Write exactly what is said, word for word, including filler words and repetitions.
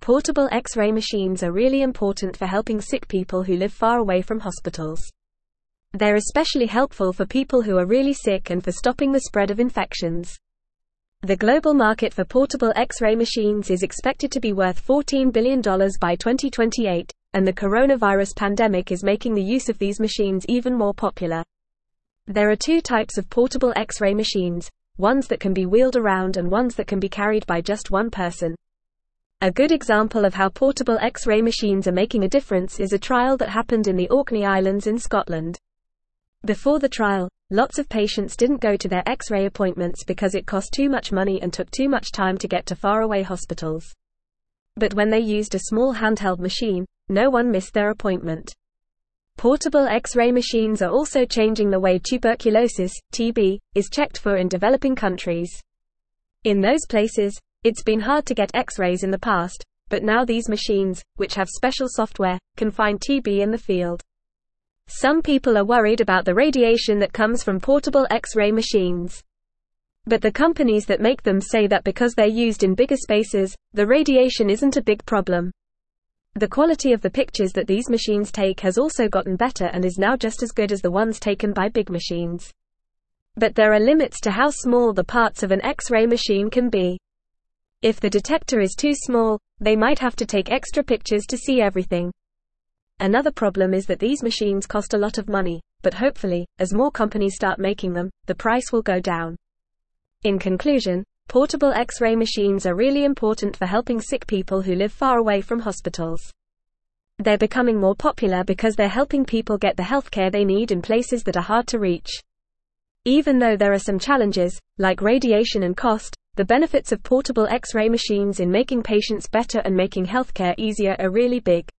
Portable X-ray machines are really important for helping sick people who live far away from hospitals. They're especially helpful for people who are really sick and for stopping the spread of infections. The global market for portable X-ray machines is expected to be worth fourteen billion dollars by twenty twenty-eight, and the coronavirus pandemic is making the use of these machines even more popular. There are two types of portable X-ray machines, ones that can be wheeled around and ones that can be carried by just one person. A good example of how portable X-ray machines are making a difference is a trial that happened in the Orkney Islands in Scotland. Before the trial, lots of patients didn't go to their X-ray appointments because it cost too much money and took too much time to get to faraway hospitals. But when they used a small handheld machine, no one missed their appointment. Portable X-ray machines are also changing the way tuberculosis, T B, is checked for in developing countries. In those places, it's been hard to get X-rays in the past, but now these machines, which have special software, can find T B in the field. Some people are worried about the radiation that comes from portable X-ray machines. But the companies that make them say that because they're used in bigger spaces, the radiation isn't a big problem. The quality of the pictures that these machines take has also gotten better and is now just as good as the ones taken by big machines. But there are limits to how small the parts of an X-ray machine can be. If the detector is too small, they might have to take extra pictures to see everything. Another problem is that these machines cost a lot of money, but hopefully, as more companies start making them, the price will go down. In conclusion, portable X-ray machines are really important for helping sick people who live far away from hospitals. They're becoming more popular because they're helping people get the healthcare they need in places that are hard to reach. Even though there are some challenges, like radiation and cost, the benefits of portable X-ray machines in making patients better and making healthcare easier are really big.